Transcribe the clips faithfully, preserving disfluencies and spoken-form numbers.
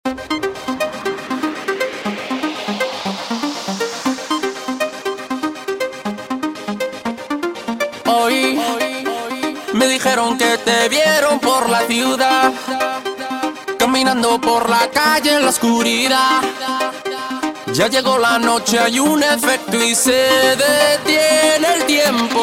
Hoy me dijeron que te vieron por la ciudad, caminando por la calle en la oscuridad. Ya llegó la noche, hay un efecto y se detiene el tiempo.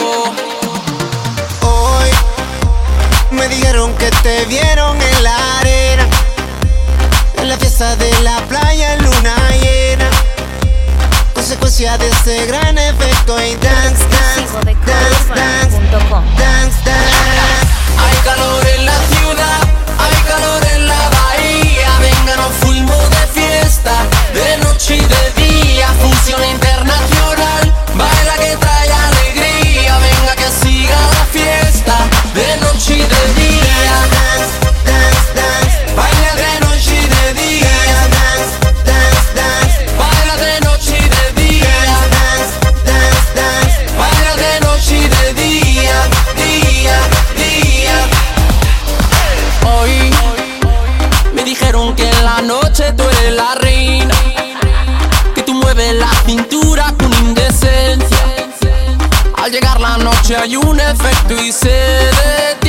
Hoy me dijeron que te vieron en la arena, en la fiesta de la playa en luna llena. Consecuencia de ese gran efecto y dance, dance, dance, dance, dance, dance. Hay calor en la ciudad, hay calor en la bahía. Venga, nos fuimos de fiesta, de noche y de día. Fusión internacional, baila que trae alegría. Venga que siga la fiesta, de noche y de día. Dance, dance, dance, Baila de noche y de día. dance, dance, dance, Baila de noche y de día. dance, dance, dance. Baila de noche y de día, día, día. Hoy me dijeron que en la noche tú eres la reina, que tú mueves la cintura con indecencia. Al llegar la noche hay un efecto y se detiene